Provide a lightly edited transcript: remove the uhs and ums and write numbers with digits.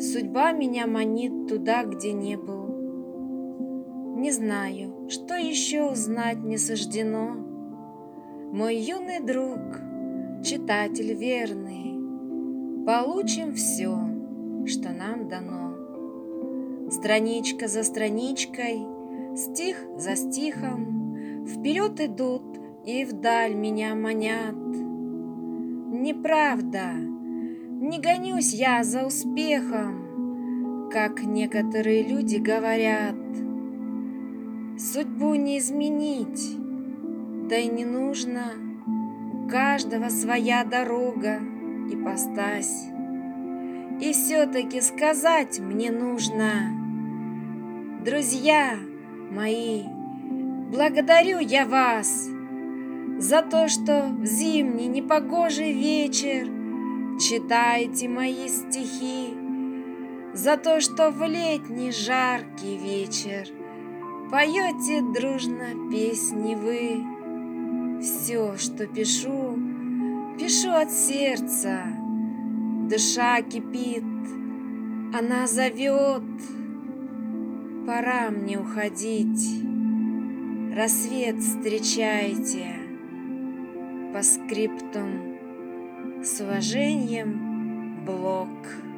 Судьба меня манит туда, где не был. Не знаю, что еще узнать не суждено. Мой юный друг, читатель верный, получим все, что нам дано. Страничка за страничкой, стих за стихом, вперед идут и вдаль меня манят. Неправда, не гонюсь я за успехом, как некоторые люди говорят. Судьбу не изменить, да и не нужно. У каждого своя дорога, ипостась. И все-таки сказать мне нужно: друзья мои, благодарю я вас за то, что в зимний непогожий вечер читаете мои стихи, за то, что в летний жаркий вечер поете дружно песни вы. Все, что пишу, пишу от сердца. Душа кипит, она зовет. Пора мне уходить. Рассвет встречайте. По скриптум. С уважением, Блок.